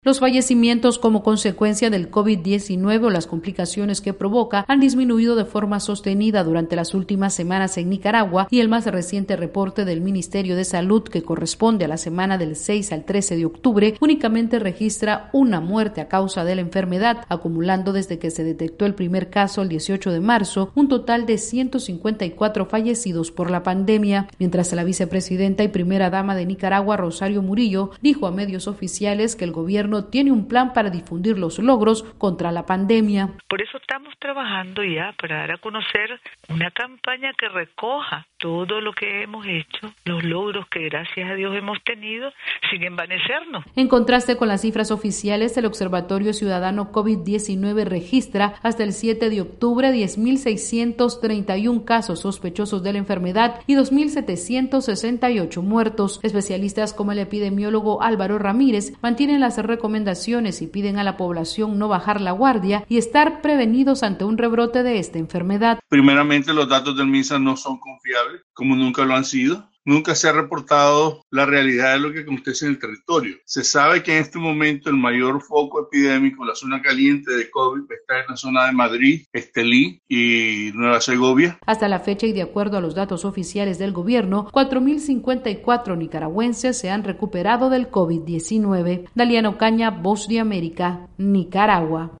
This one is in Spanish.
Los fallecimientos como consecuencia del COVID-19 o las complicaciones que provoca han disminuido de forma sostenida durante las últimas semanas en Nicaragua y el más reciente reporte del Ministerio de Salud, que corresponde a la semana del 6 al 13 de octubre, únicamente registra una muerte a causa de la enfermedad, acumulando desde que se detectó el primer caso el 18 de marzo un total de 154 fallecidos por la pandemia, mientras la vicepresidenta y primera dama de Nicaragua, Rosario Murillo, dijo a medios oficiales que el gobierno tiene un plan para difundir los logros contra la pandemia. Por eso estamos trabajando ya para dar a conocer una campaña que recoja todo lo que hemos hecho, los logros que gracias a Dios hemos tenido, sin envanecernos. En contraste con las cifras oficiales, el Observatorio Ciudadano COVID-19 registra hasta el 7 de octubre 10.631 casos sospechosos de la enfermedad y 2.768 muertos. Especialistas como el epidemiólogo Álvaro Ramírez mantienen las recomendaciones y piden a la población no bajar la guardia y estar prevenidos ante un rebrote de esta enfermedad. Primeramente, los datos del MINSA no son confiables, como nunca lo han sido. Nunca se ha reportado la realidad de lo que acontece en el territorio. Se sabe que en este momento el mayor foco epidémico, la zona caliente de COVID, está en la zona de Madrid, Estelí y Nueva Segovia. Hasta la fecha y de acuerdo a los datos oficiales del gobierno, 4.054 nicaragüenses se han recuperado del COVID-19. Daliana Ocaña, Voz de América, Nicaragua.